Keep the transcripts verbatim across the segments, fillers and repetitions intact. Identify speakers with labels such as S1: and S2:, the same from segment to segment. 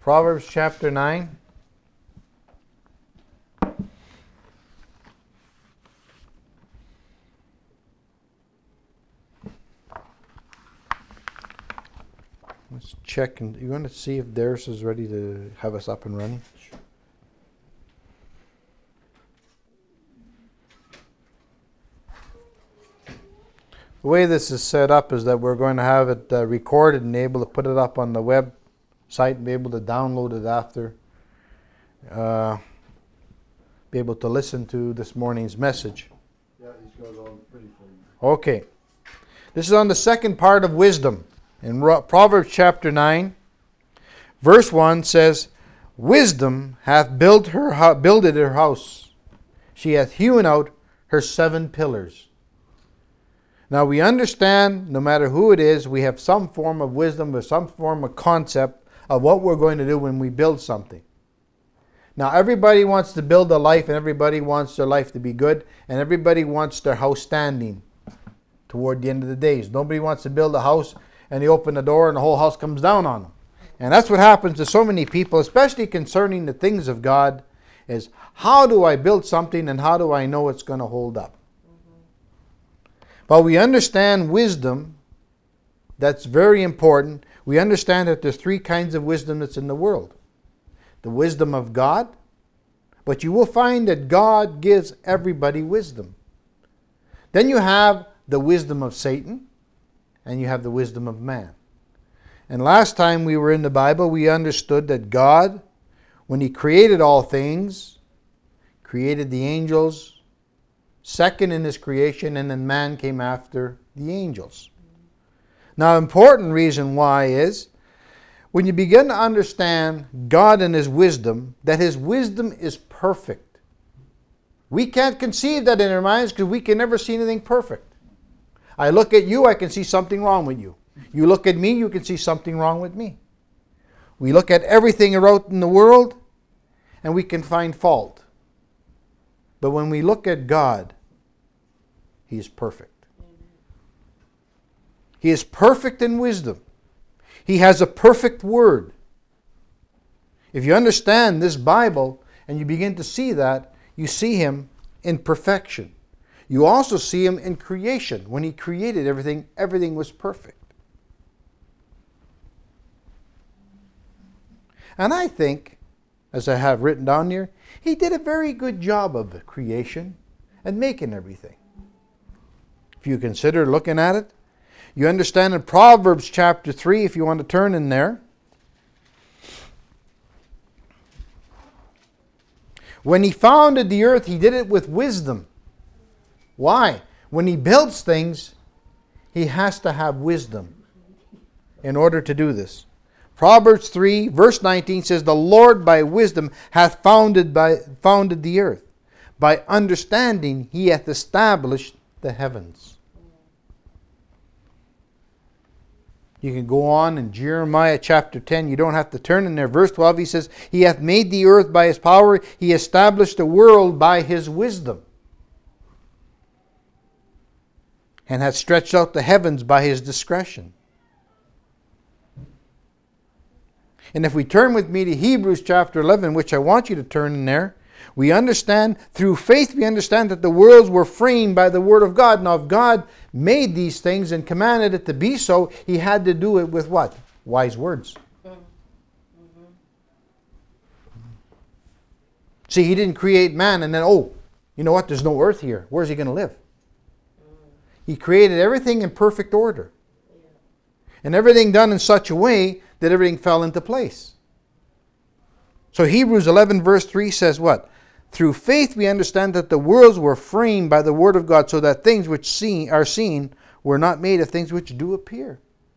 S1: Proverbs chapter nine. Let's check, and you want to see if Darius is ready to have us up and running? The way this is set up is that we're going to have it uh, recorded and able to put it up on the website and be able to download it after. Uh, be able to listen to this morning's message.
S2: Yeah, he's got it all pretty for you.
S1: Okay. This is on the second part of wisdom. In Proverbs chapter nine, verse one says, Wisdom hath built her builded her house. She hath hewn out her seven pillars. Now we understand, no matter who it is, we have some form of wisdom or some form of concept of what we're going to do when we build something. Now everybody wants to build a life, and everybody wants their life to be good, and everybody wants their house standing toward the end of the days. Nobody wants to build a house and they open the door and the whole house comes down on them. And that's what happens to so many people, especially concerning the things of God, is how do I build something and how do I know it's going to hold up? But we understand wisdom, that's very important. We understand that there's three kinds of wisdom that's in the world. The wisdom of God, but you will find that God gives everybody wisdom. Then you have the wisdom of Satan, and you have the wisdom of man. And last time we were in the Bible, we understood that God, when He created all things, created the angels, second in His creation, and then man came after the angels. Now, important reason why is, when you begin to understand God and His wisdom, that His wisdom is perfect. We can't conceive that in our minds because we can never see anything perfect. I look at you, I can see something wrong with you. You look at me, you can see something wrong with me. We look at everything around in the world, and we can find fault. But when we look at God, He is perfect. He is perfect in wisdom. He has a perfect word. If you understand this Bible, and you begin to see that, you see Him in perfection. You also see Him in creation. When He created everything, everything was perfect. And I think, as I have written down here, He did a very good job of the creation and making everything. If you consider looking at it, you understand in Proverbs chapter three, if you want to turn in there, when He founded the earth, He did it with wisdom. Why? When He builds things, He has to have wisdom in order to do this. Proverbs three, verse nineteen says, The Lord by wisdom hath founded, by, founded the earth. By understanding He hath established the heavens. You can go on in Jeremiah chapter ten. You don't have to turn in there. Verse twelve, He says, He hath made the earth by His power. He established the world by His wisdom. And hath stretched out the heavens by His discretion. And if we turn with me to Hebrews chapter eleven, which I want you to turn in there, we understand, through faith we understand that the worlds were framed by the Word of God. Now if God made these things and commanded it to be so, He had to do it with what? Wise words. Mm-hmm. See, He didn't create man and then, oh, you know what, there's no earth here. Where's He going to live? He created everything in perfect order. And everything done in such a way that everything fell into place. So Hebrews eleven verse three says what? Through faith we understand that the worlds were framed by the Word of God, so that things which seen, are seen were not made of things which do appear.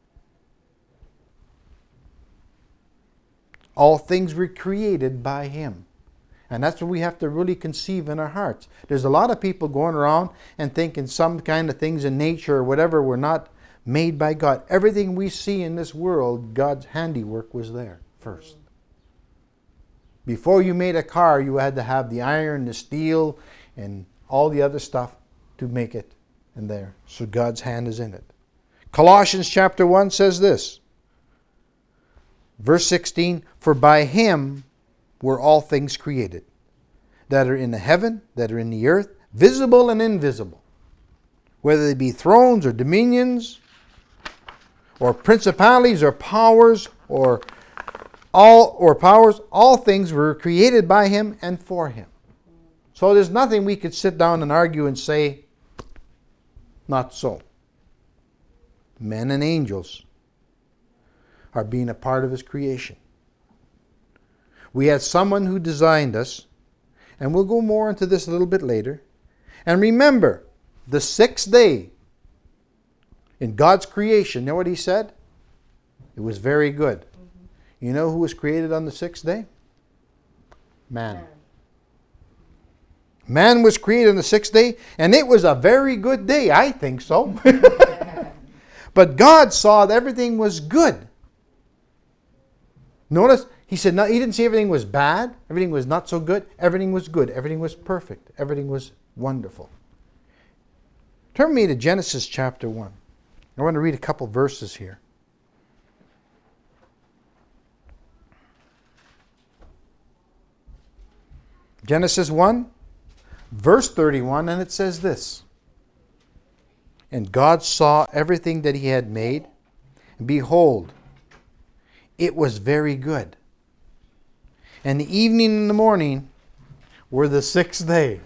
S1: All things were created by Him. And that's what we have to really conceive in our hearts. There's a lot of people going around and thinking some kind of things in nature or whatever were not made by God. Everything we see in this world, God's handiwork was there first. Before you made a car, you had to have the iron, the steel, and all the other stuff to make it in there. So God's hand is in it. Colossians chapter one says this. Verse sixteen, for by him were all things created, that are in the heaven, that are in the earth, visible and invisible, whether they be thrones or dominions, or principalities or powers, or all or powers, all things were created by him and for him. So there's nothing we could sit down and argue and say, not so. Men and angels are being a part of his creation. We had someone who designed us, and we'll go more into this a little bit later. And remember, the sixth day in God's creation, you know what he said? It was very good. Mm-hmm. You know who was created on the sixth day? Man. Man. Man was created on the sixth day, and it was a very good day. I think so. But God saw that everything was good. Notice, he said, no, he didn't say everything was bad, everything was not so good. Everything was good, everything was perfect, everything was wonderful. Turn with me to Genesis chapter one. I want to read a couple verses here. Genesis one, verse thirty-one, and it says this. And God saw everything that he had made, and behold, it was very good. And the evening and the morning were the sixth day.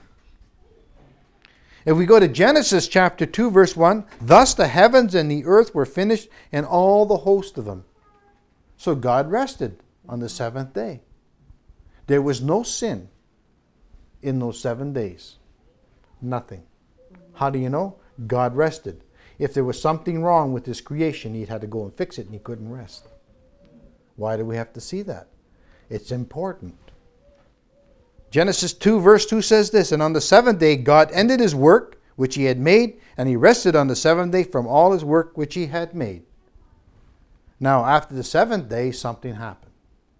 S1: If we go to Genesis chapter two, verse one, thus the heavens and the earth were finished, and all the host of them. So God rested on the seventh day. There was no sin in those seven days. Nothing. How do you know? God rested. If there was something wrong with his creation, he'd had to go and fix it, and he couldn't rest. Why do we have to see that? It's important. Genesis two, verse two says this, and on the seventh day God ended his work which he had made, and he rested on the seventh day from all his work which he had made. Now, after the seventh day, something happened.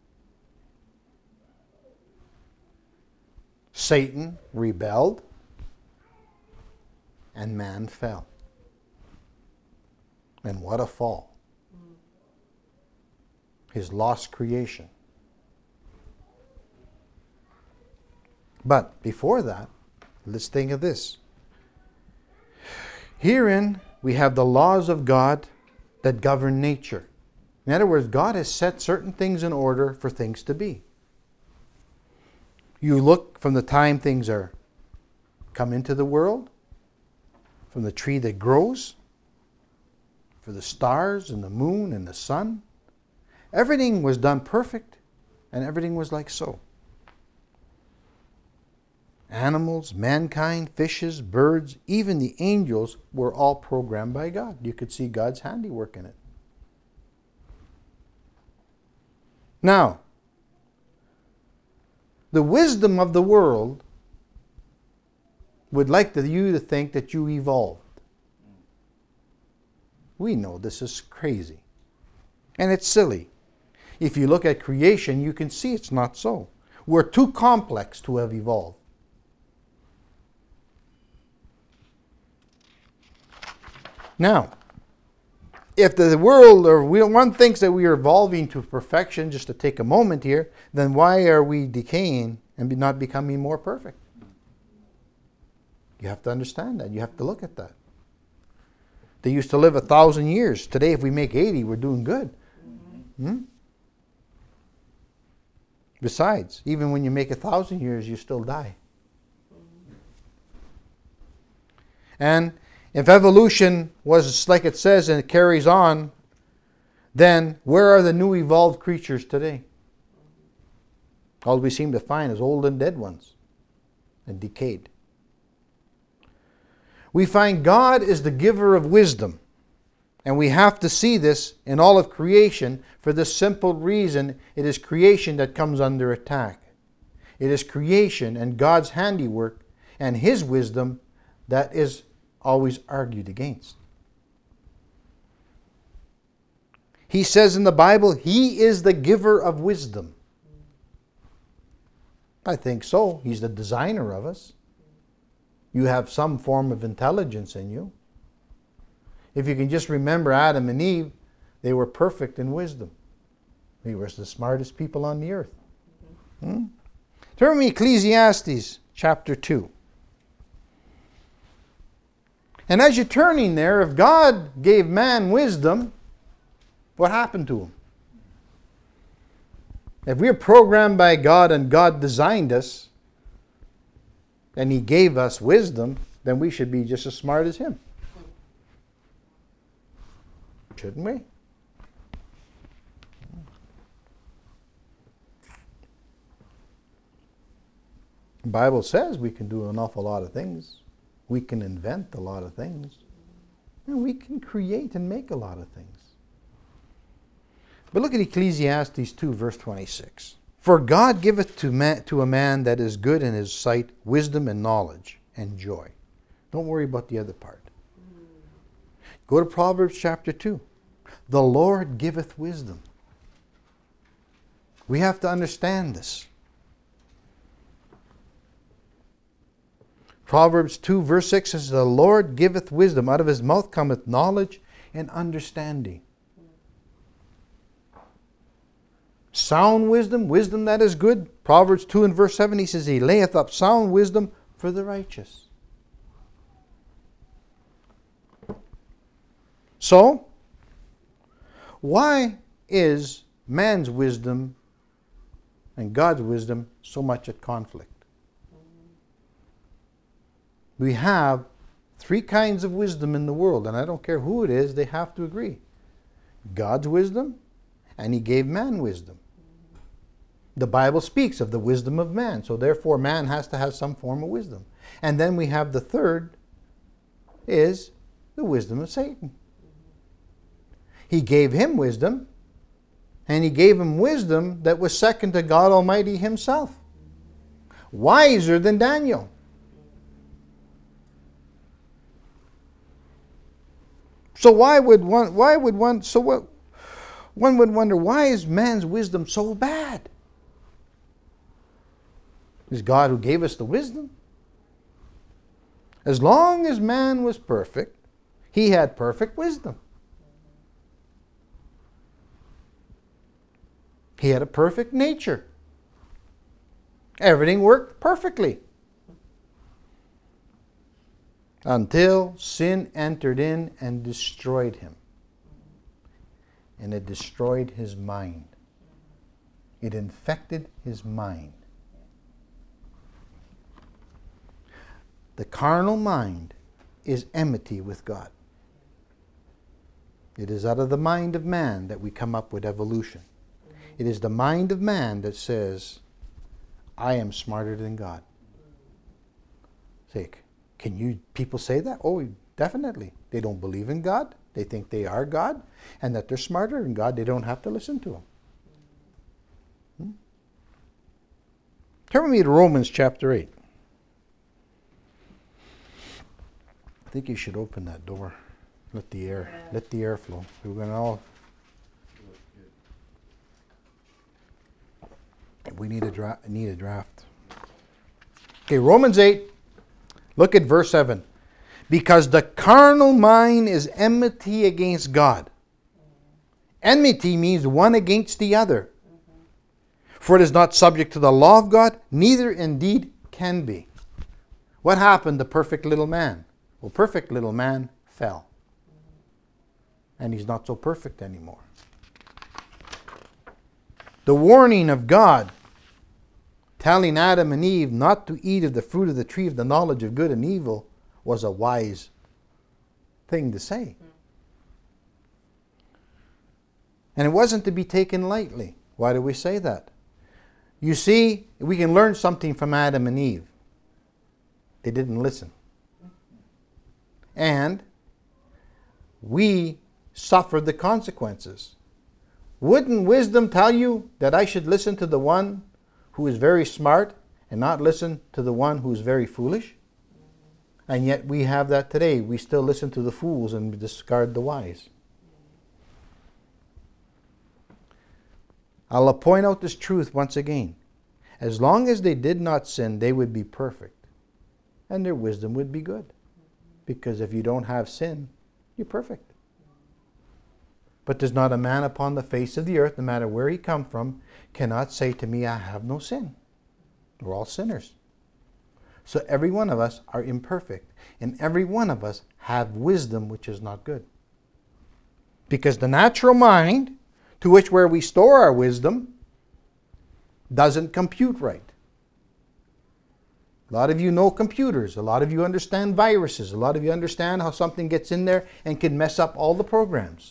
S1: Satan rebelled, and man fell. And what a fall. His lost creation. But before that, let's think of this. Herein we have the laws of God that govern nature. In other words, God has set certain things in order for things to be. You look from the time things are come into the world, from the tree that grows, for the stars and the moon and the sun. Everything was done perfect, and everything was like so. Animals, mankind, fishes, birds, even the angels were all programmed by God. You could see God's handiwork in it. Now, the wisdom of the world would like you to think that you evolved. We know this is crazy. And it's silly. If you look at creation, you can see it's not so. We're too complex to have evolved. Now, if the world, or one thinks that we are evolving to perfection, just to take a moment here, then why are we decaying and not becoming more perfect? You have to understand that. You have to look at that. They used to live a thousand years. Today, if we make eighty, we're doing good. Mm-hmm. Hmm? Besides, even when you make a thousand years, you still die. And if evolution was like it says and it carries on, then where are the new evolved creatures today? All we seem to find is old and dead ones and decayed. We find God is the giver of wisdom. And we have to see this in all of creation for the simple reason it is creation that comes under attack. It is creation and God's handiwork and His wisdom that is always argued against. He says in the Bible, He is the giver of wisdom. I think so. He's the designer of us. You have some form of intelligence in you. If you can just remember Adam and Eve, they were perfect in wisdom. We were the smartest people on the earth. Hmm? Turn with me, Ecclesiastes chapter two. And as you're turning there, if God gave man wisdom, what happened to him? If we're programmed by God and God designed us, and He gave us wisdom, then we should be just as smart as Him. Shouldn't we? The Bible says we can do an awful lot of things. We can invent a lot of things. And we can create and make a lot of things. But look at Ecclesiastes two, verse twenty-six. For God giveth to, man, to a man that is good in his sight wisdom and knowledge and joy. Don't worry about the other part. Go to Proverbs chapter two. The Lord giveth wisdom. We have to understand this. Proverbs two, verse six says, the Lord giveth wisdom. Out of His mouth cometh knowledge and understanding. Sound wisdom, wisdom that is good. Proverbs two and verse seven, He says, He layeth up sound wisdom for the righteous. So, why is man's wisdom and God's wisdom so much at conflict? We have three kinds of wisdom in the world, and I don't care who it is, they have to agree. God's wisdom, and He gave man wisdom. The Bible speaks of the wisdom of man, so therefore man has to have some form of wisdom. And then we have the third, is the wisdom of Satan. He gave him wisdom, and He gave him wisdom that was second to God Almighty Himself. Wiser than Daniel. So why would one, why would one, so what, one would wonder, why is man's wisdom so bad? It's God who gave us the wisdom. As long as man was perfect, he had perfect wisdom. He had a perfect nature. Everything worked perfectly. Until sin entered in and destroyed him. And it destroyed his mind. It infected his mind. The carnal mind is enmity with God. It is out of the mind of man that we come up with evolution. It is the mind of man that says, I am smarter than God. Say, can you people say that? Oh, definitely. They don't believe in God. They think they are God, and that they're smarter than God. They don't have to listen to Him. Hmm? Turn with me to Romans chapter eight. I think you should open that door. Let the air, let the air flow. We're going to all. We need a draft. Need a draft. Okay, Romans eight. Look at verse seven. Because the carnal mind is enmity against God. Enmity means one against the other. For it is not subject to the law of God, neither indeed can be. What happened to perfect little man? Well, perfect little man fell. And he's not so perfect anymore. The warning of God telling Adam and Eve not to eat of the fruit of the tree of the knowledge of good and evil was a wise thing to say. And it wasn't to be taken lightly. Why do we say that? You see, we can learn something from Adam and Eve. They didn't listen. And we suffered the consequences. Wouldn't wisdom tell you that I should listen to the one who is very smart and not listen to the one who is very foolish? And yet we have that today. We still listen to the fools and discard the wise. I'll point out this truth once again. As long as they did not sin, they would be perfect. And their wisdom would be good. Because if you don't have sin, you're perfect. But there's not a man upon the face of the earth, no matter where he come from, cannot say to me, I have no sin. We're all sinners. So every one of us are imperfect. And every one of us have wisdom which is not good. Because the natural mind, to which where we store our wisdom, doesn't compute right. A lot of you know computers. A lot of you understand viruses. A lot of you understand how something gets in there and can mess up all the programs.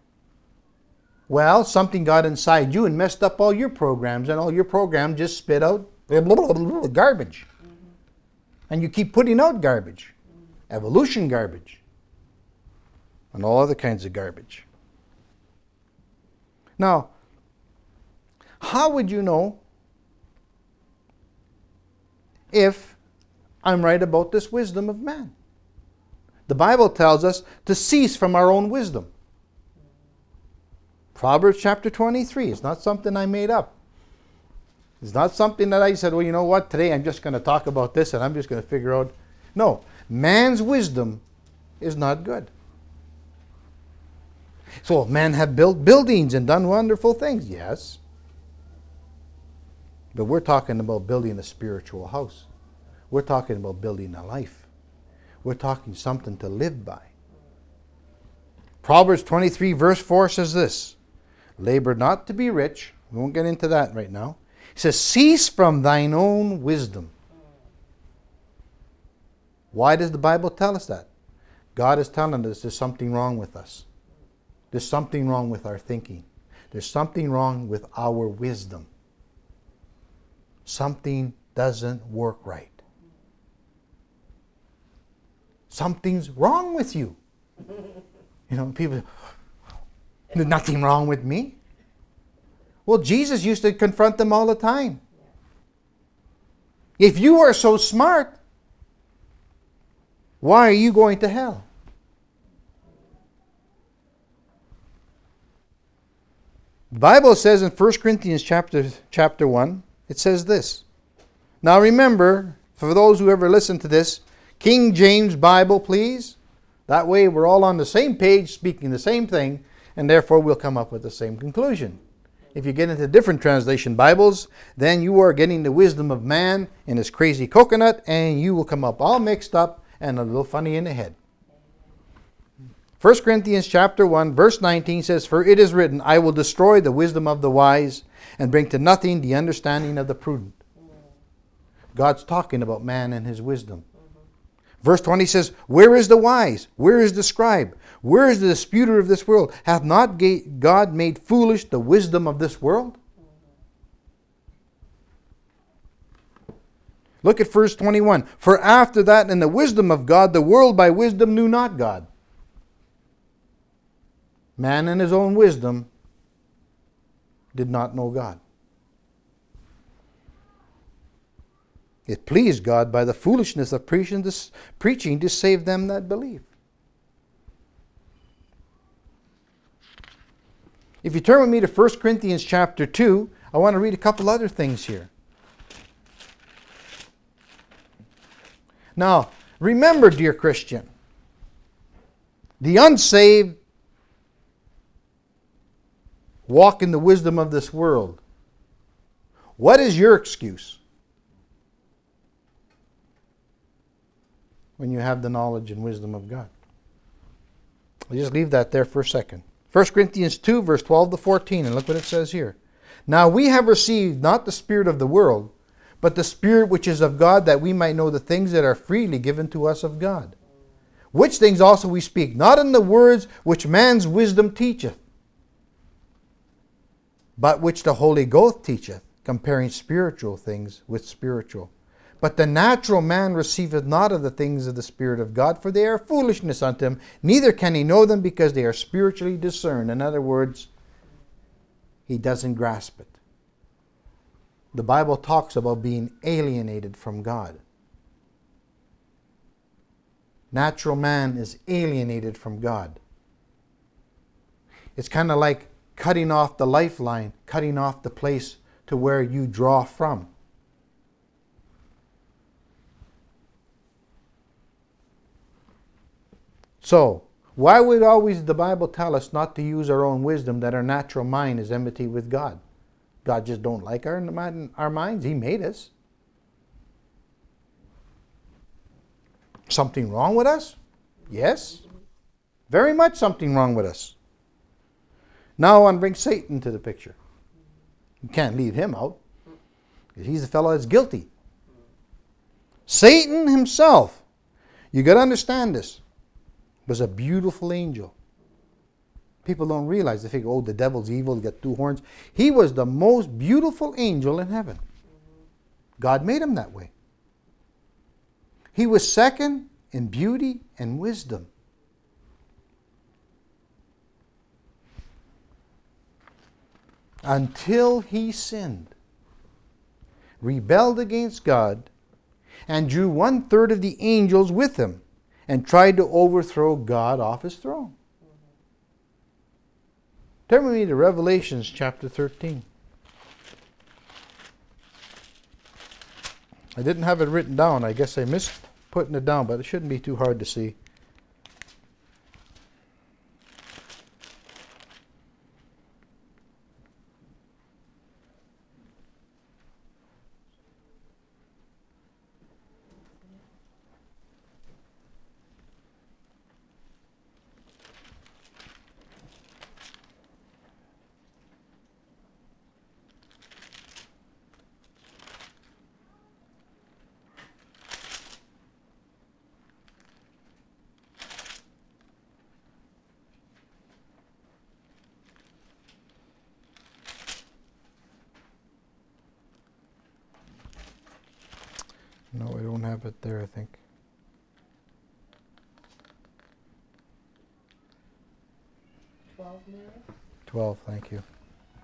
S1: Well, something got inside you and messed up all your programs, and all your programs just spit out garbage. Mm-hmm. And you keep putting out garbage. Mm-hmm. Evolution garbage. And all other kinds of garbage. Now, how would you know if I'm right about this wisdom of man? The Bible tells us to cease from our own wisdom. Proverbs chapter twenty-three. It's not something I made up. It's not something that I said, well, you know what, today I'm just going to talk about this and I'm just going to figure out. No, man's wisdom is not good. So men have built buildings and done wonderful things, yes. But we're talking about building a spiritual house. We're talking about building a life. We're talking something to live by. Proverbs twenty-three verse four says this, labor not to be rich. We won't get into that right now. It says, cease from thine own wisdom. Why does the Bible tell us that? God is telling us there's something wrong with us. There's something wrong with our thinking. There's something wrong with our wisdom. Something doesn't work right. Something's wrong with you. You know, people, there's nothing wrong with me. Well, Jesus used to confront them all the time. If you are so smart, why are you going to hell? The Bible says in First Corinthians chapter, chapter one, it says this. Now remember, for those who ever listen to this, King James Bible, please. That way we're all on the same page, speaking the same thing, and therefore we'll come up with the same conclusion. If you get into different translation Bibles, then you are getting the wisdom of man in his crazy coconut, and you will come up all mixed up and a little funny in the head. First Corinthians chapter one, verse nineteen says, for it is written, I will destroy the wisdom of the wise and bring to nothing the understanding of the prudent. God's talking about man and his wisdom. Verse twenty says, where is the wise? Where is the scribe? Where is the disputer of this world? Hath not God made foolish the wisdom of this world? Look at verse twenty-one. For after that, in the wisdom of God, the world by wisdom knew not God. Man in his own wisdom did not know God. It pleased God by the foolishness of preaching to, preaching to save them that believe. If you turn with me to First Corinthians chapter two, I want to read a couple other things here. Now, remember, dear Christian, the unsaved walk in the wisdom of this world. What is your excuse when you have the knowledge and wisdom of God? I'll just leave that there for a second. First Corinthians two, verse twelve to fourteen, and look what it says here. Now we have received not the spirit of the world, but the Spirit which is of God, that we might know the things that are freely given to us of God. Which things also we speak, not in the words which man's wisdom teacheth, but which the Holy Ghost teacheth, comparing spiritual things with spiritual. But the natural man receiveth not of the things of the Spirit of God, for they are foolishness unto him, neither can he know them, because they are spiritually discerned. In other words, he doesn't grasp it. The Bible talks about being alienated from God. Natural man is alienated from God. It's kind of like cutting off the lifeline, cutting off the place to where you draw from. So, Why would always the Bible tell us not to use our own wisdom, that our natural mind is enmity with God? God just don't like our, our minds. He made us. Something wrong with us? Yes. Very much something wrong with us. Now I want to bring Satan to the picture. You can't leave him out, because he's the fellow that's guilty. Satan himself, you got to understand this, was a beautiful angel. People don't realize. They think, oh, the devil's evil, he got two horns. He was the most beautiful angel in heaven. God made him that way. He was second in beauty and wisdom. Until he sinned, rebelled against God, and drew one third of the angels with him, and tried to overthrow God off his throne. Turn with me to Revelations chapter thirteen. I didn't have it written down. I guess I missed putting it down, but it shouldn't be too hard to see. No, I don't have it there, I think.
S3: Twelve, Mary?
S1: twelve, thank you.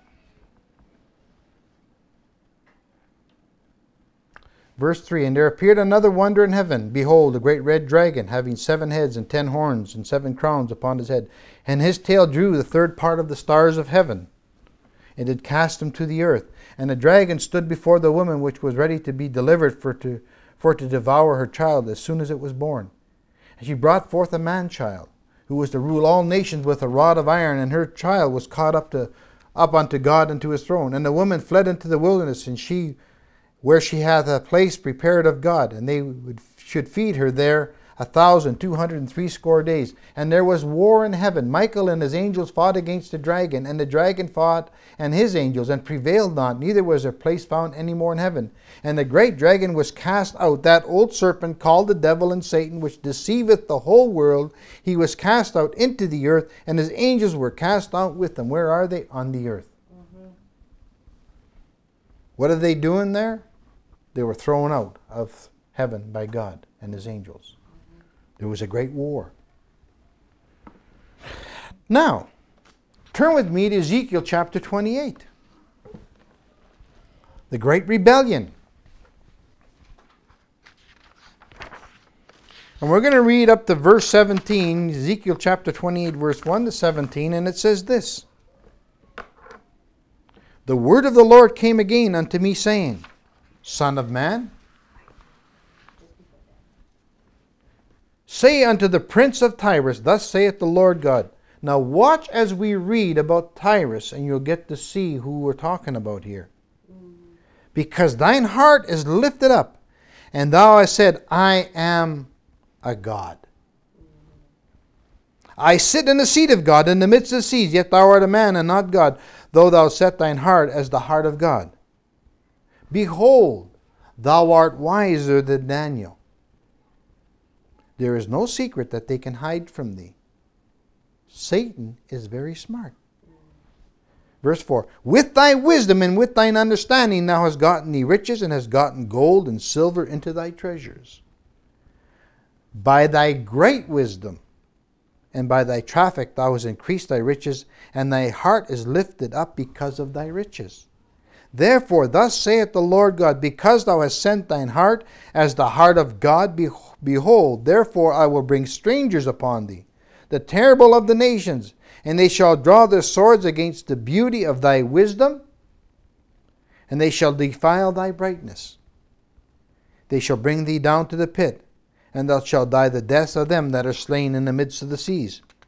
S1: Verse three, and there appeared another wonder in heaven. Behold, a great red dragon, having seven heads and ten horns and seven crowns upon his head. And his tail drew the third part of the stars of heaven, and did cast them to the earth. And the dragon stood before the woman which was ready to be delivered for to, for to devour her child as soon as it was born. And she brought forth a man-child, who was to rule all nations with a rod of iron, and her child was caught up to up unto God and to his throne. And the woman fled into the wilderness, and she where she hath a place prepared of God, and they would, should feed her there a thousand two hundred and threescore days. And there was war in heaven. Michael and his angels fought against the dragon, and the dragon fought and his angels, and prevailed not, neither was their place found any more in heaven. And the great dragon was cast out, that old serpent called the devil and Satan, which deceiveth the whole world. He was cast out into the earth, and his angels were cast out with him. Where are they? On the earth. Mm-hmm. What are they doing there? They were thrown out of heaven by God and his angels. Mm-hmm. There was a great war. Now, turn with me to Ezekiel chapter twenty-eight. The great rebellion. And we're going to read up to verse seventeen, Ezekiel chapter twenty-eight, verse one to seventeen, and it says this. The word of the Lord came again unto me, saying, Son of man, say unto the prince of Tyrus, thus saith the Lord God. Now watch as we read about Tyrus, and you'll get to see who we're talking about here. Because thine heart is lifted up, and thou hast said, I am a God. I sit in the seat of God in the midst of the seas, yet thou art a man and not God, though thou set thine heart as the heart of God. Behold, thou art wiser than Daniel. There is no secret that they can hide from thee. Satan is very smart. Verse four, with thy wisdom and with thine understanding thou hast gotten thee riches, and hast gotten gold and silver into thy treasures. By thy great wisdom and by thy traffic thou hast increased thy riches, and thy heart is lifted up because of thy riches. Therefore, thus saith the Lord God, because thou hast sent thine heart as the heart of God, behold, therefore I will bring strangers upon thee, the terrible of the nations, and they shall draw their swords against the beauty of thy wisdom, and they shall defile thy brightness. They shall bring thee down to the pit, and thou shalt die the deaths of them that are slain in the midst of the seas.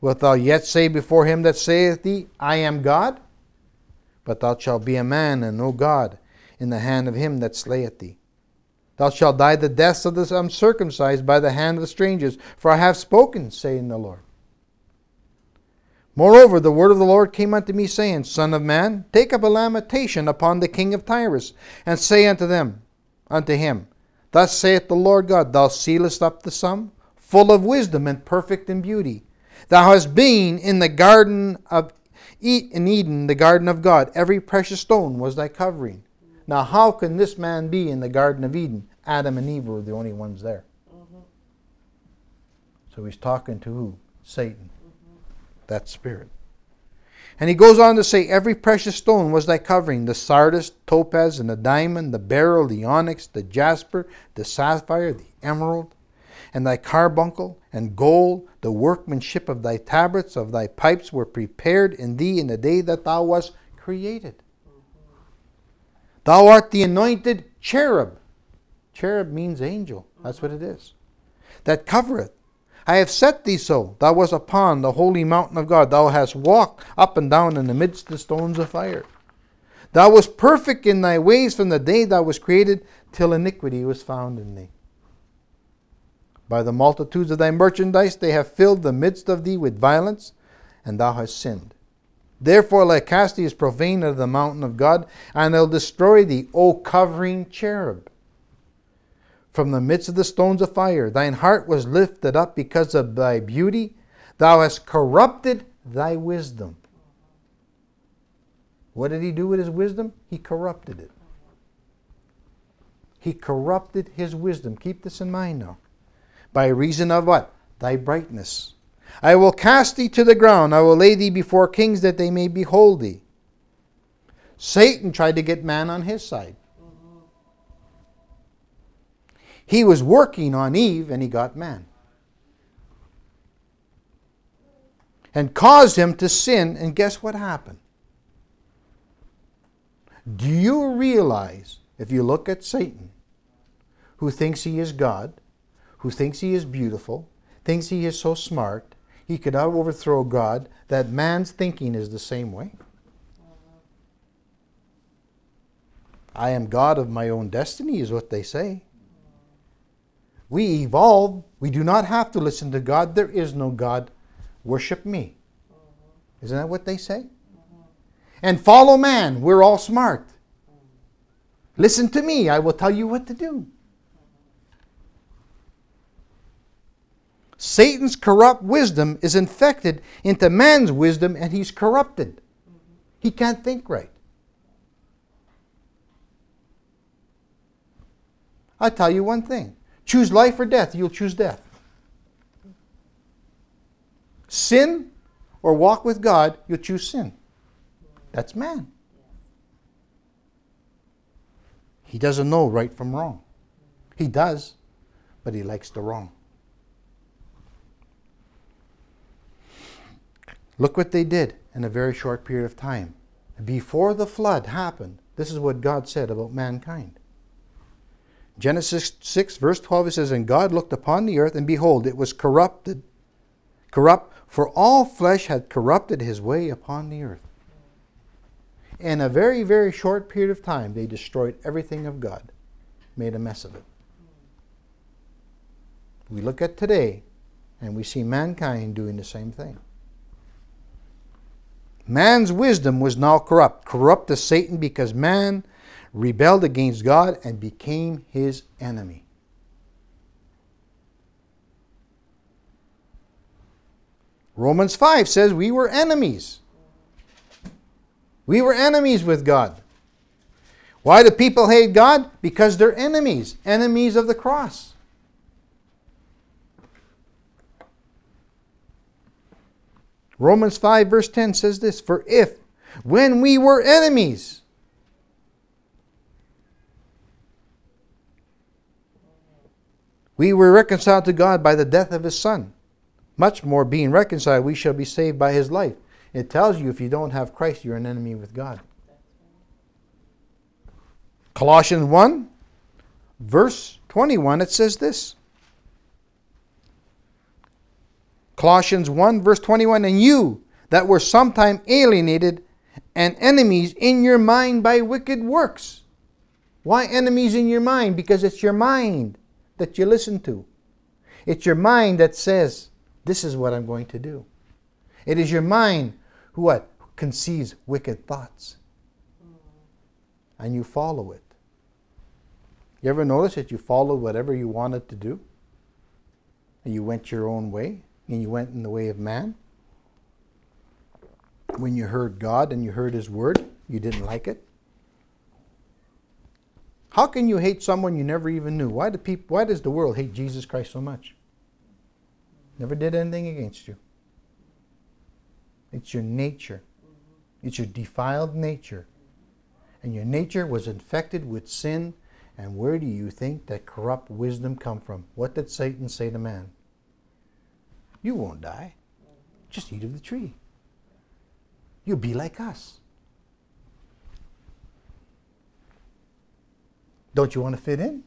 S1: Wilt thou yet say before him that saith thee, I am God? But thou shalt be a man and no God in the hand of him that slayeth thee. Thou shalt die the deaths of the uncircumcised by the hand of strangers, for I have spoken, saying the Lord. Moreover, the word of the Lord came unto me, saying, Son of man, take up a lamentation upon the king of Tyrus, and say unto them, unto him, Thus saith the Lord God, Thou sealest up the sum, full of wisdom and perfect in beauty. Thou hast been in the garden of in Eden, the garden of God. Every precious stone was thy covering. Now how can this man be in the Garden of Eden? Adam and Eve were the only ones there. Mm-hmm. So he's talking to who? Satan. Mm-hmm. That spirit. And he goes on to say, every precious stone was thy covering, the sardius, topaz, and the diamond, the beryl, the onyx, the jasper, the sapphire, the emerald, and thy carbuncle, and gold, the workmanship of thy tabrets, of thy pipes were prepared in thee in the day that thou wast created. Thou art the anointed cherub. Cherub means angel. That's what it is. That covereth. I have set thee so. Thou wast upon the holy mountain of God. Thou hast walked up and down in the midst of the stones of fire. Thou wast perfect in thy ways from the day thou wast created till iniquity was found in thee. By the multitudes of thy merchandise they have filled the midst of thee with violence, and thou hast sinned. Therefore, like cast thee as profane out of the mountain of God, and I'll destroy thee, O covering cherub. From the midst of the stones of fire, thine heart was lifted up because of thy beauty. Thou hast corrupted thy wisdom. What did he do with his wisdom? He corrupted it. He corrupted his wisdom. Keep this in mind now. By reason of what? Thy brightness. I will cast thee to the ground. I will lay thee before kings that they may behold thee. Satan tried to get man on his side. Mm-hmm. He was working on Eve and he got man. And caused him to sin. And guess what happened? Do you realize, if you look at Satan, who thinks he is God, who thinks he is beautiful, thinks he is so smart, he could not overthrow God, that man's thinking is the same way? I am God of my own destiny is what they say. We evolved. We do not have to listen to God. There is no God. Worship me. Isn't that what they say? And follow man. We're all smart. Listen to me. I will tell you what to do. Satan's corrupt wisdom is infected into man's wisdom and he's corrupted. He can't think right. I'll tell you one thing. Choose life or death, you'll choose death. Sin or walk with God, you'll choose sin. That's man. He doesn't know right from wrong. He does, but he likes the wrong. Look what they did in a very short period of time. Before the flood happened, this is what God said about mankind. Genesis six, verse twelve, it says, And God looked upon the earth, and behold, it was corrupted, corrupt, for all flesh had corrupted his way upon the earth. In a very, very short period of time, they destroyed everything of God, made a mess of it. We look at today, and we see mankind doing the same thing. Man's wisdom was now corrupt, corrupt as Satan, because man rebelled against God and became his enemy. Romans five says we were enemies. We were enemies with God. Why do people hate God? Because they're enemies, enemies of the cross. Romans five verse ten says this, For if, when we were enemies, we were reconciled to God by the death of his Son, much more being reconciled, we shall be saved by his life. It tells you if you don't have Christ, you're an enemy with God. Colossians one, verse twenty-one, it says this. Colossians one, verse twenty-one, and you that were sometime alienated and enemies in your mind by wicked works. Why enemies in your mind? Because it's your mind that you listen to. It's your mind that says, this is what I'm going to do. It is your mind who what? Conceives wicked thoughts. And you follow it. You ever notice that you followed whatever you wanted to do? And you went your own way? And you went in the way of man? When you heard God and you heard His Word, you didn't like it? How can you hate someone you never even knew? Why do people, why does the world hate Jesus Christ so much? Never did anything against you. It's your nature. It's your defiled nature. And your nature was infected with sin. And where do you think that corrupt wisdom come from? What did Satan say to man? You won't die. Just eat of the tree. You'll be like us. Don't you want to fit in?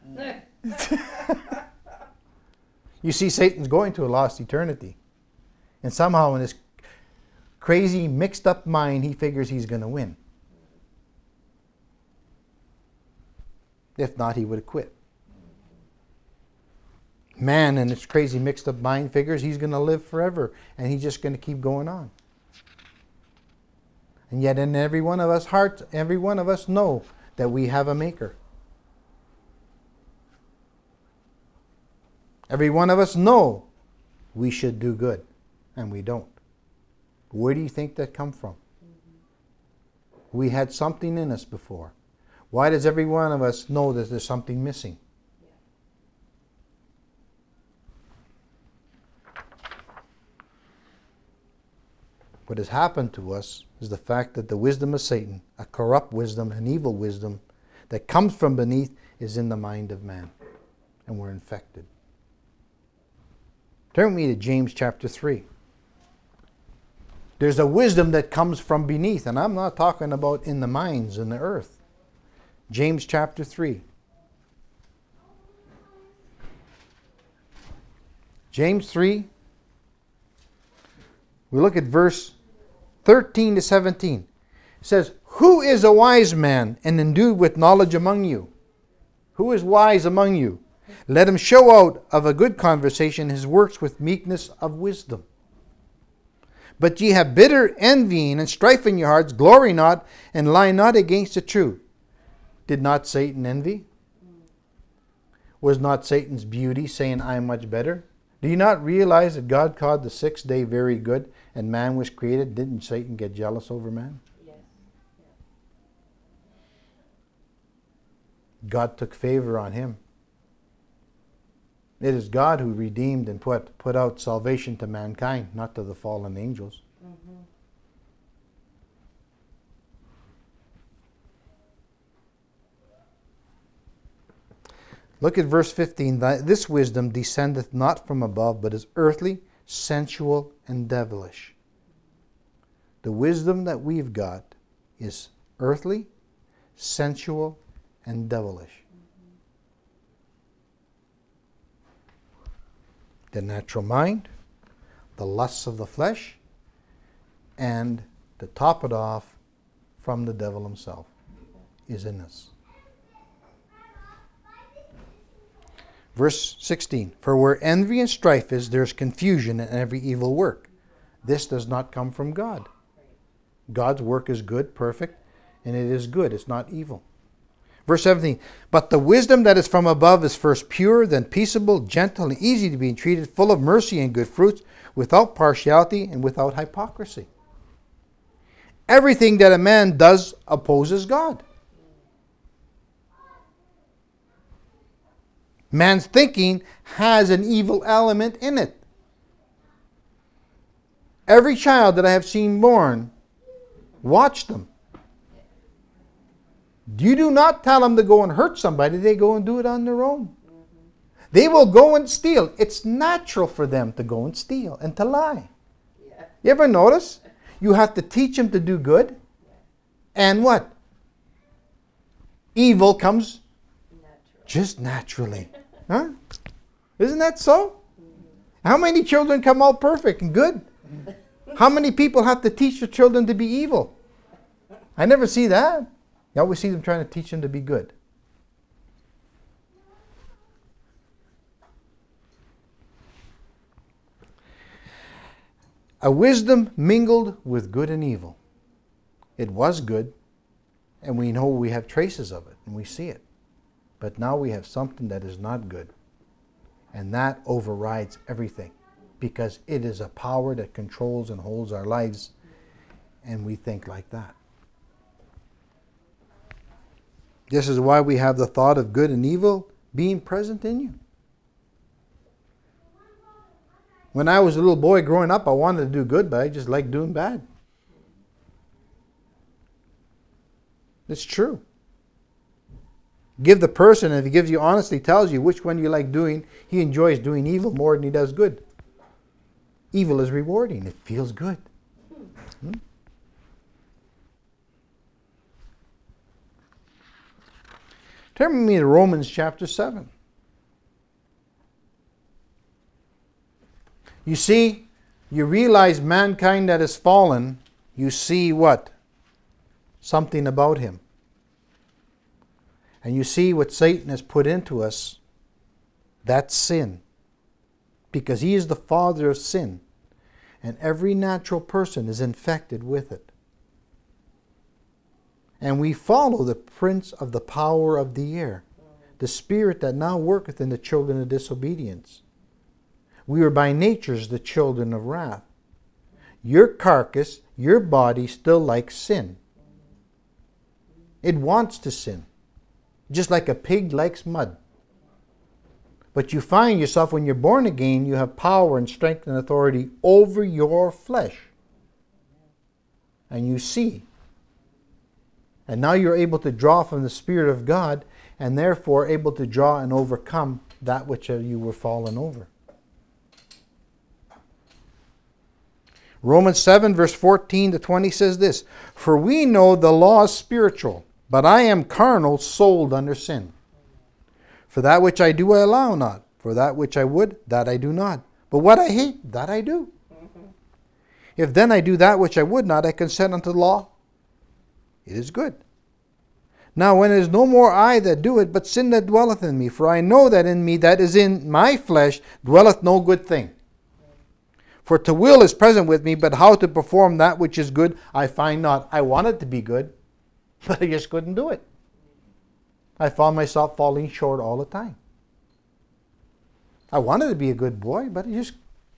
S1: You see, Satan's going to a lost eternity. And somehow in his crazy, mixed up mind, he figures he's going to win. If not, he would have quit. Man in his crazy, mixed up mind figures he's going to live forever. And he's just going to keep going on. And yet in every one of us hearts, every one of us know that we have a maker. Every one of us know we should do good, and we don't. Where do you think that come from? Mm-hmm. We had something in us before. Why does every one of us know that there's something missing? Yeah. What has happened to us is the fact that the wisdom of Satan, a corrupt wisdom, an evil wisdom that comes from beneath, is in the mind of man. And we're infected. Turn with me to James chapter three. There's a wisdom that comes from beneath, and I'm not talking about in the mines, in the earth. James chapter three. James three. We look at verse thirteen to seventeen. It says, who is a wise man and endued with knowledge among you? Who is wise among you? Let him show out of a good conversation his works with meekness of wisdom. But ye have bitter envying and strife in your hearts, glory not, and lie not against the truth. Did not Satan envy? Was not Satan's beauty saying, I am much better? Do you not realize that God called the sixth day very good, and man was created? Didn't Satan get jealous over man?
S3: Yes.
S1: God took favor on him. It is God who redeemed and put, put out salvation to mankind, not to the fallen angels. Mm-hmm. Look at verse fifteen. This wisdom descendeth not from above, but is earthly, sensual, and devilish. The wisdom that we've got is earthly, sensual, and devilish. The natural mind, the lusts of the flesh, and to top it off, from the devil himself is in us. Verse sixteen, for where envy and strife is, there is confusion in every evil work. This does not come from God. God's work is good, perfect, and it is good. It's not evil. Verse seventeen, but the wisdom that is from above is first pure, then peaceable, gentle, and easy to be entreated, full of mercy and good fruits, without partiality and without hypocrisy. Everything that a man does opposes God. Man's thinking has an evil element in it. Every child that I have seen born, watch them. You do not tell them to go and hurt somebody. They go and do it on their own. Mm-hmm. They will go and steal. It's natural for them to go and steal and to lie. Yeah. You ever notice? You have to teach them to do good. Yeah. And what? Evil comes Natural. Just naturally. Huh? Isn't that so? Mm-hmm. How many children come out perfect and good? How many people have to teach their children to be evil? I never see that. You always see them trying to teach them to be good. A wisdom mingled with good and evil. It was good, and we know we have traces of it, and we see it. But now we have something that is not good. And that overrides everything, because it is a power that controls and holds our lives, and we think like that. This is why we have the thought of good and evil being present in you. When I was a little boy growing up, I wanted to do good, but I just liked doing bad. It's true. Give the person, and if he gives you honestly, tells you which one you like doing, he enjoys doing evil more than he does good. Evil is rewarding. It feels good. Hmm? Turn with me to Romans chapter seven. You see, you realize mankind that has fallen, you see what? Something about him. And you see what Satan has put into us. That's sin. Because he is the father of sin. And every natural person is infected with it. And we follow the prince of the power of the air, the spirit that now worketh in the children of disobedience. We are by natures the children of wrath. Your carcass, your body still likes sin. It wants to sin. Just like a pig likes mud. But you find yourself, when you're born again, you have power and strength and authority over your flesh. And you see. And now you're able to draw from the Spirit of God, and therefore able to draw and overcome that which you were fallen over. Romans seven verse fourteen to twenty says this, "For we know the law is spiritual, but I am carnal, sold under sin. For that which I do I allow not, for that which I would, that I do not. But what I hate, that I do. Mm-hmm. If then I do that which I would not, I consent unto the law. It is good. Now when it is no more I that do it, but sin that dwelleth in me, for I know that in me, that is in my flesh, dwelleth no good thing. For to will is present with me, but how to perform that which is good, I find not." I wanted to be good, but I just couldn't do it. I found myself falling short all the time. I wanted to be a good boy, but it just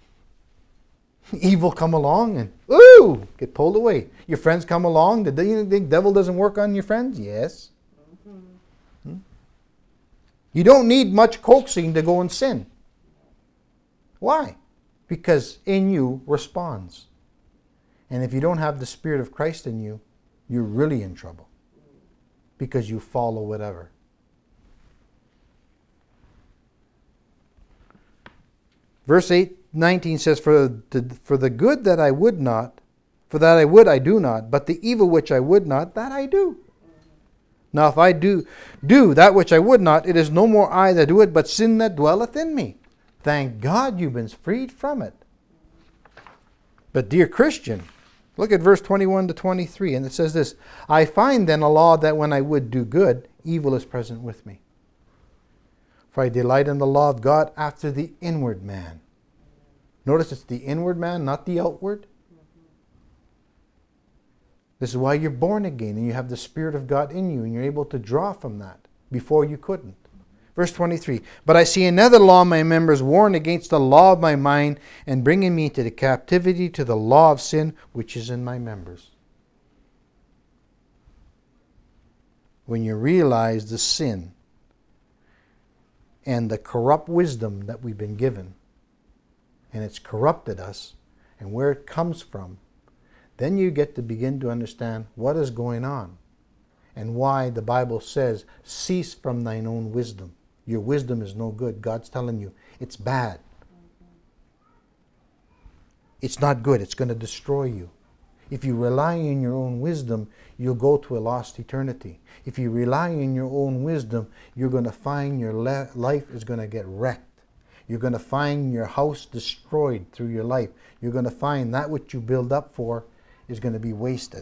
S1: evil come along and ooh, get pulled away. Your friends come along. Do you think the devil doesn't work on your friends? Yes. Mm-hmm. Hmm? You don't need much coaxing to go and sin. Why? Because in you responds. And if you don't have the Spirit of Christ in you, you're really in trouble. Because you follow whatever. Verse eight, nineteen says, for the, for the good that I would not, for that I would I do not, but the evil which I would not, that I do. Now if I do do that which I would not, it is no more I that do it, but sin that dwelleth in me. Thank God you've been freed from it. But dear Christian, look at verse twenty-one to twenty-three, and it says this, "I find then a law that when I would do good, evil is present with me. For I delight in the law of God after the inward man." Notice it's the inward man, not the outward. This is why you're born again, and you have the Spirit of God in you, and you're able to draw from that. Before you couldn't. Verse twenty-three, "But I see another law in my members, warring against the law of my mind, and bringing me to the captivity to the law of sin, which is in my members." When you realize the sin and the corrupt wisdom that we've been given, and it's corrupted us, and where it comes from, then you get to begin to understand what is going on, and why the Bible says, "Cease from thine own wisdom." Your wisdom is no good. God's telling you, it's bad. It's not good. It's going to destroy you. If you rely on your own wisdom, you'll go to a lost eternity. If you rely on your own wisdom, you're going to find your life is going to get wrecked. You're going to find your house destroyed through your life. You're going to find that which you build up for is going to be wasted.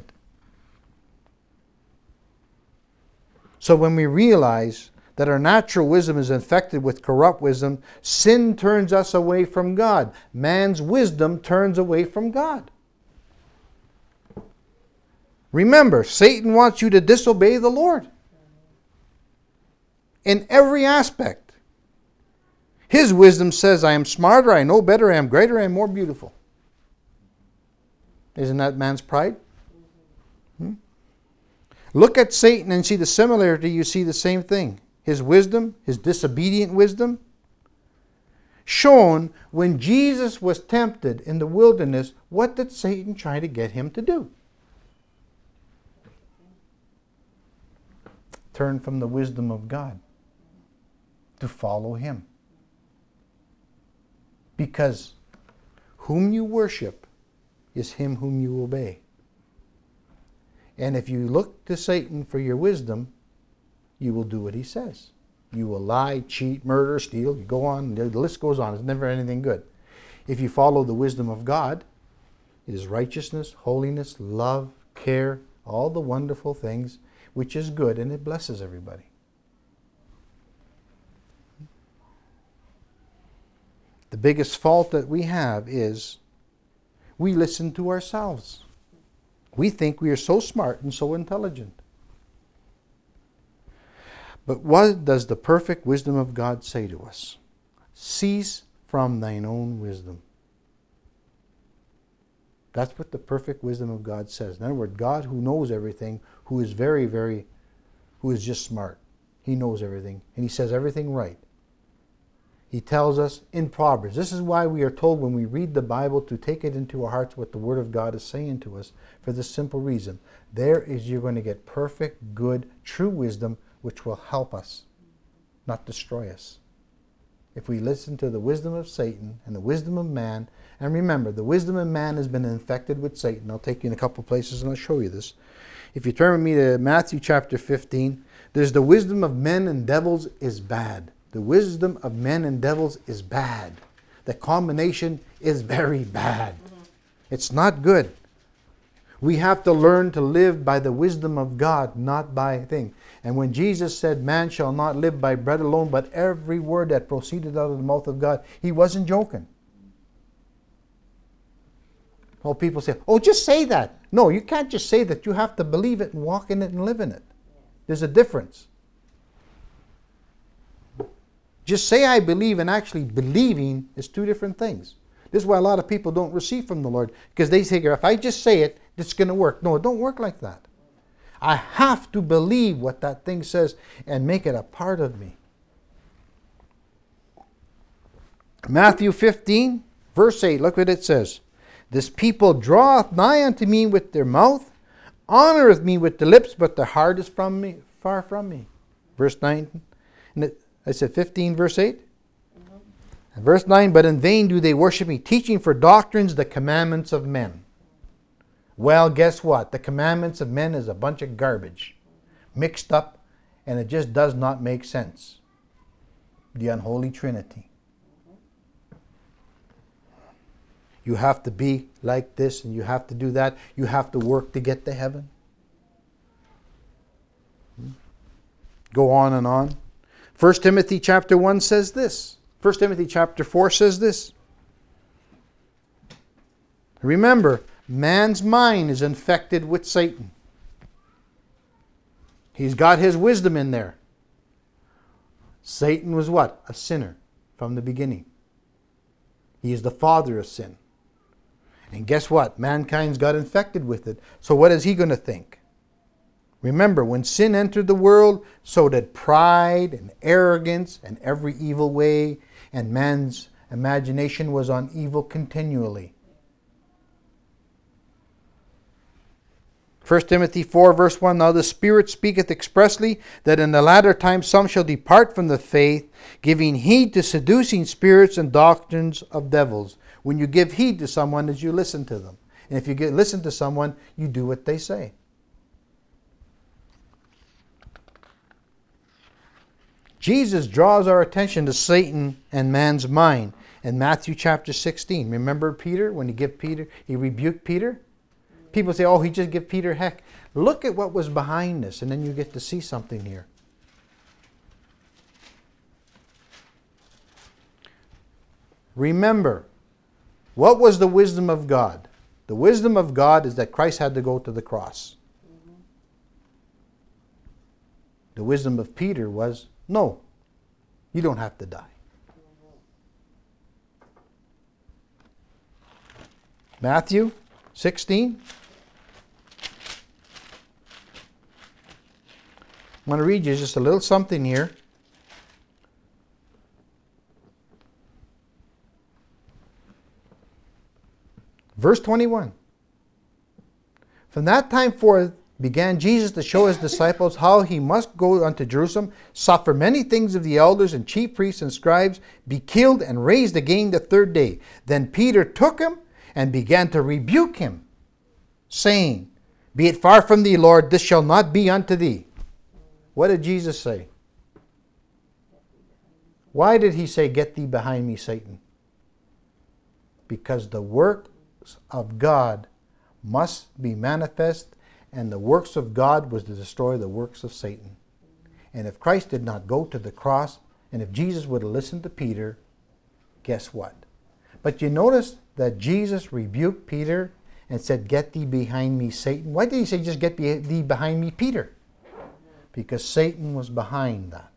S1: So when we realize that our natural wisdom is infected with corrupt wisdom, sin turns us away from God. Man's wisdom turns away from God. Remember, Satan wants you to disobey the Lord in every aspect. His wisdom says, I am smarter, I know better, I am greater, I am more beautiful. Isn't that man's pride? Hmm? Look at Satan and see the similarity. You see the same thing. His wisdom, his disobedient wisdom, shown when Jesus was tempted in the wilderness. What did Satan try to get him to do? Turn from the wisdom of God to follow him. Because whom you worship is him whom you obey. And if you look to Satan for your wisdom, you will do what he says. You will lie, cheat, murder, steal. You go on, the list goes on. It's never anything good. If you follow the wisdom of God, it is righteousness, holiness, love, care, all the wonderful things, which is good, and it blesses everybody. The biggest fault that we have is we listen to ourselves. We think we are so smart and so intelligent. But what does the perfect wisdom of God say to us? Cease from thine own wisdom. That's what the perfect wisdom of God says. In other words, God, who knows everything, who is very, very, who is just smart. He knows everything, and he says everything right. He tells us in Proverbs. This is why we are told when we read the Bible to take it into our hearts what the Word of God is saying to us, for this simple reason. There is you're going to get perfect, good, true wisdom which will help us, not destroy us. If we listen to the wisdom of Satan and the wisdom of man, and remember, the wisdom of man has been infected with Satan. I'll take you in a couple places and I'll show you this. If you turn with me to Matthew chapter fifteen, there's the wisdom of men and devils is bad. The wisdom of men and devils is bad. The combination is very bad. It's not good. We have to learn to live by the wisdom of God, not by a thing. And when Jesus said, man shall not live by bread alone, but every word that proceeded out of the mouth of God, he wasn't joking. Well, people say, oh, just say that. No, you can't just say that. You have to believe it and walk in it and live in it. There's a difference. Just say I believe and actually believing is two different things. This is why a lot of people don't receive from the Lord, because they figure if I just say it, it's going to work. No, it don't work like that. I have to believe what that thing says and make it a part of me. Matthew fifteen, verse eight, look what it says. This people draweth nigh unto me with their mouth, honoreth me with the lips, but their heart is from me, far from me. Verse nine, and it, I said fifteen, verse eight. Mm-hmm. Verse nine, but in vain do they worship me, teaching for doctrines the commandments of men. Well, guess what? The commandments of men is a bunch of garbage, mixed up, and it just does not make sense. The unholy Trinity. You have to be like this, and you have to do that. You have to work to get to heaven. Go on and on. First Timothy chapter one says this. First Timothy chapter four says this. Remember, man's mind is infected with Satan. He's got his wisdom in there. Satan was what? A sinner from the beginning. He is the father of sin. And guess what? Mankind's got infected with it. So what is he going to think? Remember, when sin entered the world, so did pride and arrogance and every evil way, and man's imagination was on evil continually. First Timothy four, verse one, now the Spirit speaketh expressly that in the latter time some shall depart from the faith, giving heed to seducing spirits and doctrines of devils. When you give heed to someone, is you listen to them. And if you get, listen to someone, you do what they say. Jesus draws our attention to Satan and man's mind in Matthew chapter sixteen. Remember Peter, when he gave Peter, he rebuked Peter? People say, oh, he just gave Peter heck. Look at what was behind this, and then you get to see something here. Remember, what was the wisdom of God? The wisdom of God is that Christ had to go to the cross. Mm-hmm. The wisdom of Peter was, no, you don't have to die. Mm-hmm. Matthew sixteen. I'm going to read you just a little something here. Verse twenty-one. From that time forth began Jesus to show his disciples how he must go unto Jerusalem, suffer many things of the elders and chief priests and scribes, be killed and raised again the third day. Then Peter took him and began to rebuke him, saying, Be it far from thee, Lord, this shall not be unto thee. What did Jesus say? Why did he say, Get thee behind me, Satan? Because the work of God must be manifest, and the works of God was to destroy the works of Satan. And if Christ did not go to the cross, and if Jesus would have listened to Peter, guess what? But you notice that Jesus rebuked Peter and said, Get thee behind me, Satan. Why did he say, just get thee behind me, Peter? Because Satan was behind that.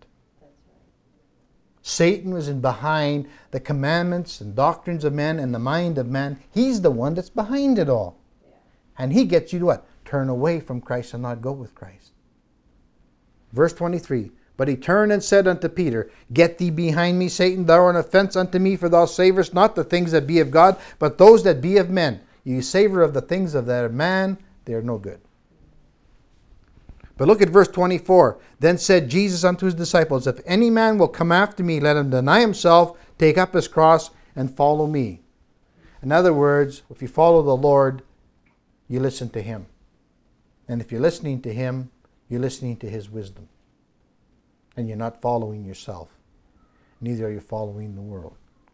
S1: Satan was in behind the commandments and doctrines of men and the mind of man. He's the one that's behind it all. Yeah. And he gets you to what? Turn away from Christ and not go with Christ. Verse twenty-three. But he turned and said unto Peter, Get thee behind me, Satan, thou art an offense unto me, for thou savorest not the things that be of God, but those that be of men. You savor of the things of that man, they are no good. But look at verse twenty-four. Then said Jesus unto his disciples, If any man will come after me, let him deny himself, take up his cross, and follow me. In other words, if you follow the Lord, you listen to him. And if you're listening to him, you're listening to his wisdom. And you're not following yourself. Neither are you following the world.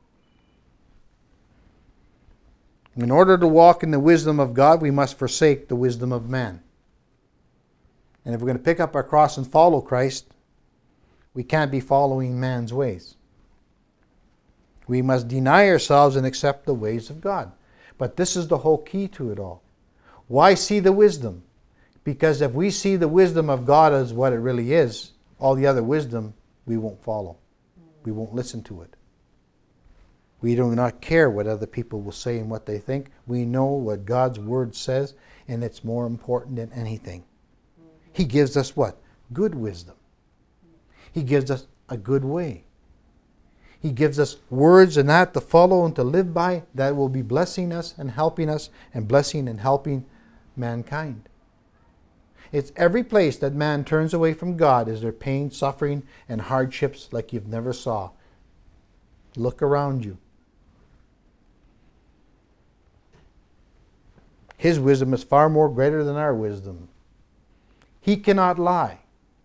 S1: In order to walk in the wisdom of God, we must forsake the wisdom of man. And if we're going to pick up our cross and follow Christ, we can't be following man's ways. We must deny ourselves and accept the ways of God. But this is the whole key to it all. Why see the wisdom? Because if we see the wisdom of God as what it really is, all the other wisdom we won't follow. We won't listen to it. We do not care what other people will say and what they think. We know what God's word says, and it's more important than anything. He gives us what? Good wisdom. He gives us a good way. He gives us words and that to follow and to live by that will be blessing us and helping us and blessing and helping mankind. It's every place that man turns away from God is there pain, suffering, and hardships like you've never saw. Look around you. His wisdom is far more greater than our wisdom. He cannot lie.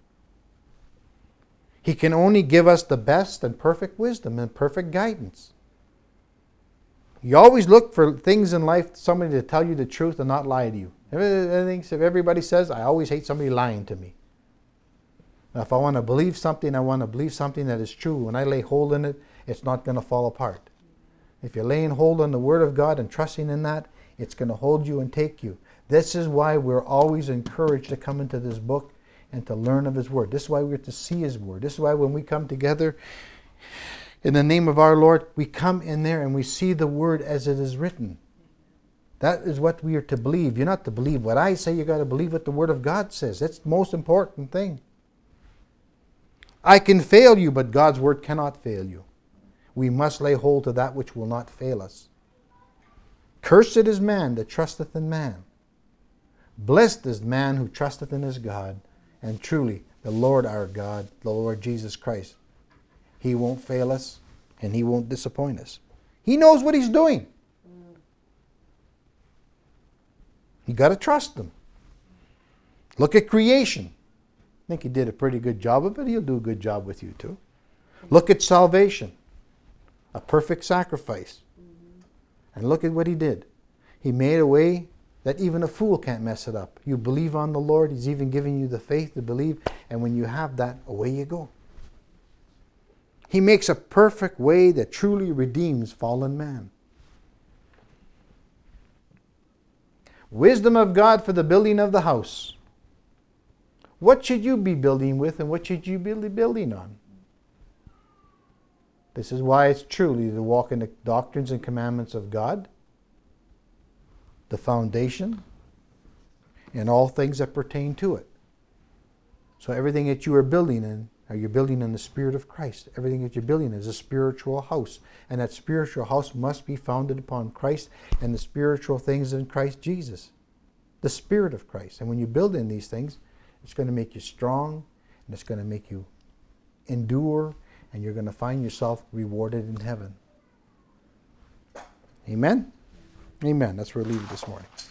S1: He can only give us the best and perfect wisdom and perfect guidance. You always look for things in life, somebody to tell you the truth and not lie to you. If everybody says, I always hate somebody lying to me. Now, if I want to believe something, I want to believe something that is true. When I lay hold in it, it's not going to fall apart. If you're laying hold on the Word of God and trusting in that, it's going to hold you and take you. This is why we're always encouraged to come into this book and to learn of His Word. This is why we get to see His Word. This is why when we come together in the name of our Lord, we come in there and we see the Word as it is written. That is what we are to believe. You're not to believe what I say. You've got to believe what the Word of God says. That's the most important thing. I can fail you, but God's Word cannot fail you. We must lay hold to that which will not fail us. Cursed is man that trusteth in man. Blessed is man who trusteth in his God. And truly, the Lord our God, the Lord Jesus Christ, He won't fail us and He won't disappoint us. He knows what He's doing. You got to trust Him. Look at creation. think he did a pretty good job of it. He'll do a good job with you too. Look at salvation. A perfect sacrifice. Mm-hmm. And look at what he did. He made a way that even a fool can't mess it up. You believe on the Lord. He's even giving you the faith to believe. And when you have that, away you go. He makes a perfect way that truly redeems fallen man. Wisdom of God for the building of the house. What should you be building with and what should you be building on? This is why it's truly to walk in the doctrines and commandments of God, the foundation, and all things that pertain to it. So everything that you are building in, or you're building in the Spirit of Christ. Everything that you're building is a spiritual house. And that spiritual house must be founded upon Christ and the spiritual things in Christ Jesus. The Spirit of Christ. And when you build in these things, it's going to make you strong, and it's going to make you endure, and you're going to find yourself rewarded in heaven. Amen? Amen. That's where we'll leave it this morning.